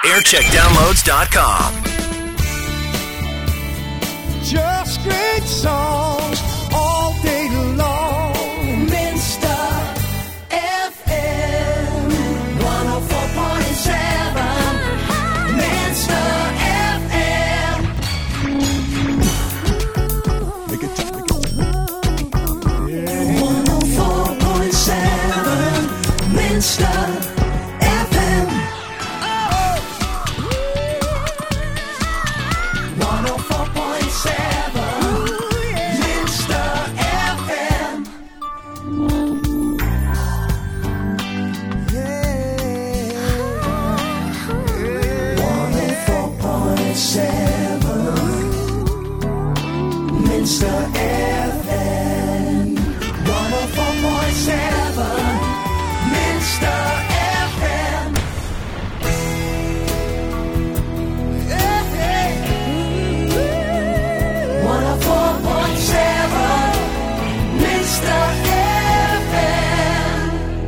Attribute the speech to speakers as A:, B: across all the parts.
A: aircheckdownloads.com.
B: Just great songs all day long.
C: Minster FM 104.7. Minster FM.
B: Make it jump, make it jump.
C: 104.7. Minster FM. 104.7. Minster FM.
B: Yeah.
C: 104.7. Minster FM. 104.7. Minster FM.
B: Yeah.
C: 104.7. Minster FM.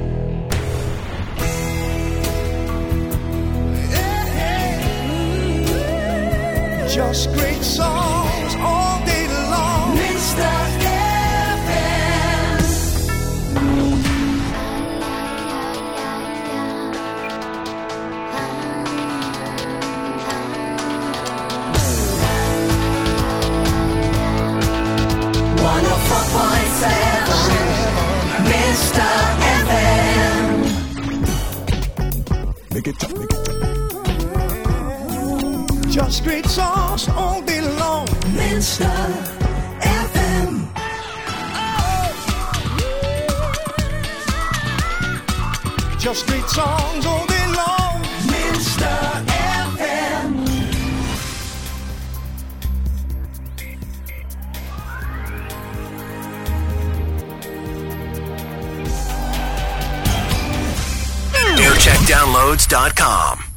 B: Just great songs all day long.
C: Minster FM. One oh four point seven. Minster FM.
B: Make it jump, make it jump. Just great songs all day long.
C: Minster FM.
B: Just great songs all day long.
C: Minster FM.
A: aircheckdownloads.com.